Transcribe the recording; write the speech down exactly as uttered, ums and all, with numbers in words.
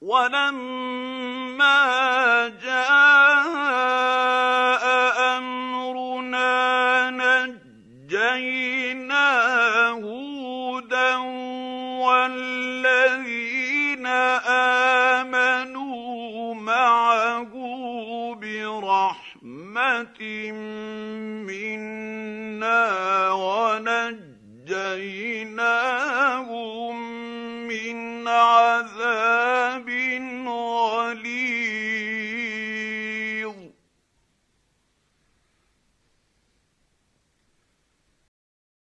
وَلَمَّا جَاءَ أَمْرُنَا نَجَّيْنَا هُودًا وَالَّذِينَ آمَنُوا مَعَهُ بِرَحْمَةٍ مِّنَّا وَنَجَّيْنَاهُم مِّنْ عَذَابٍ